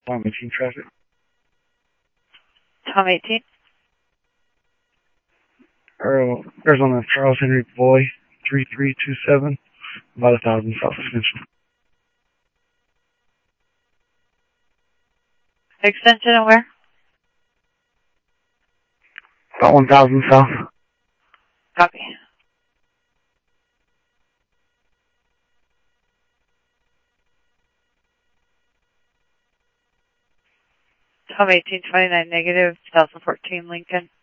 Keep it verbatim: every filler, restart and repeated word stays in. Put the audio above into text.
Tom eighteen traffic. Tom eighteen. Earl, Arizona Charles Henry Boy, three three two seven, about a thousand South Extension. Extension and where? About one thousand South. Copy. Tom eighteen twenty-nine negative, two thousand fourteen Lincoln.